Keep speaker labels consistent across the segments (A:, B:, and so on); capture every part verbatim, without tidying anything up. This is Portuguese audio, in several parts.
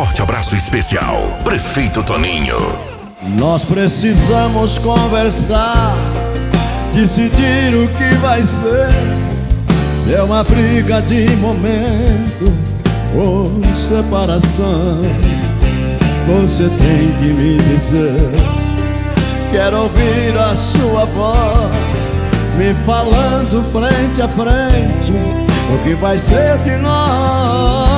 A: forte abraço especial, Prefeito Toninho.
B: Nós precisamos conversar, decidir o que vai ser. Se é uma briga de momento ou separação, você tem que me dizer. Quero ouvir a sua voz me falando frente a frente o que vai ser de nós.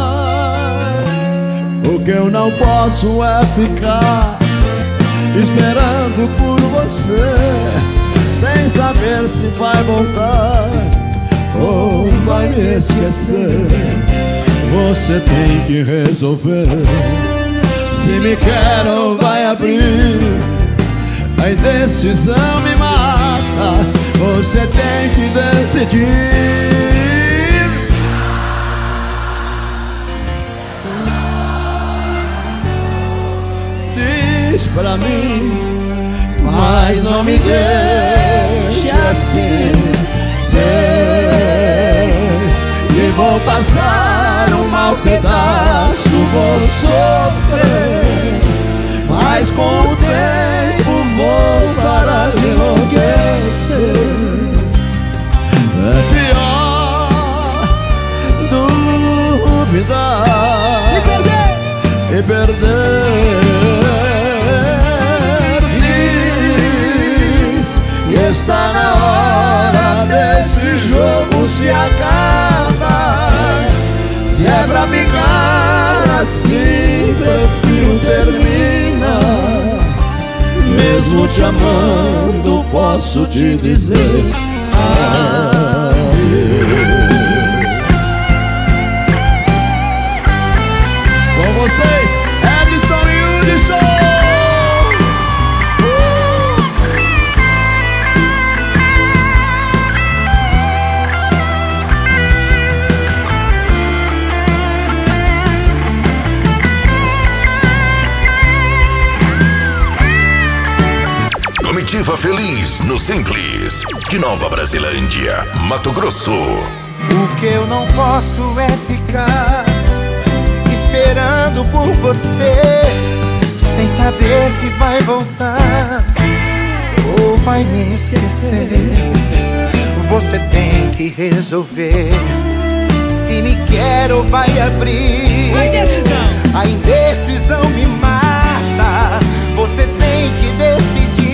B: O que eu não posso é ficar esperando por você, sem saber se vai voltar ou vai me esquecer. Você tem que resolver se me quer ou vai abrir. A indecisão me mata, você tem que decidir. Diz pra mim, mas não me deixe assim ser. E vou passar um mau pedaço, vou sofrer, mas com o tempo vou parar de enlouquecer. É pior duvidar e perder, e perder. Diz que está na hora desse jogo se acabar. Se é pra ficar assim, prefiro terminar. Mesmo te amando, posso te dizer adeus. Com vocês, Edson e Hudson.
A: Comitiva Feliz no Simples, de Nova Brasilândia, Mato Grosso.
C: O que eu não posso é ficar esperando por você, sem saber se vai voltar ou vai me esquecer. Você tem que resolver se me quer ou vai abrir.
D: A indecisão,
C: a indecisão me mata, você tem que decidir.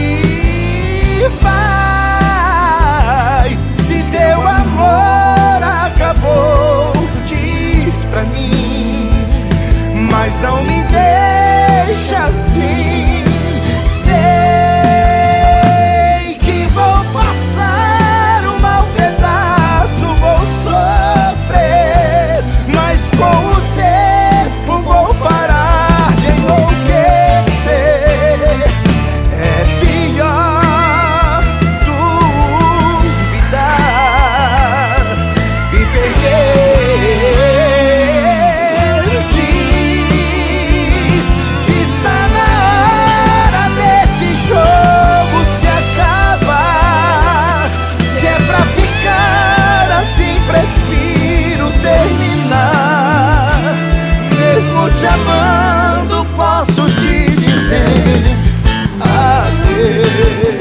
C: Vai, se teu amor acabou, diz pra mim, mas não me deixa assim. Sei que vou passar um mau pedaço, vou sofrer, mas com o tempo vou parar de enlouquecer. É pior duvidar e perder. Diz que está na hora desse jogo se acabar. Se é pra ficar assim, prefiro terminar. Mesmo te amando, posso te dizer adeus.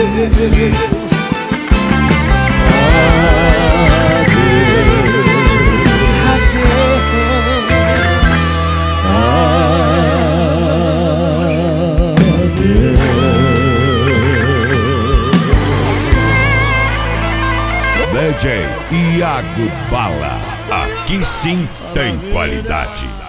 A: D J Iago Bala, aqui sim tem qualidade.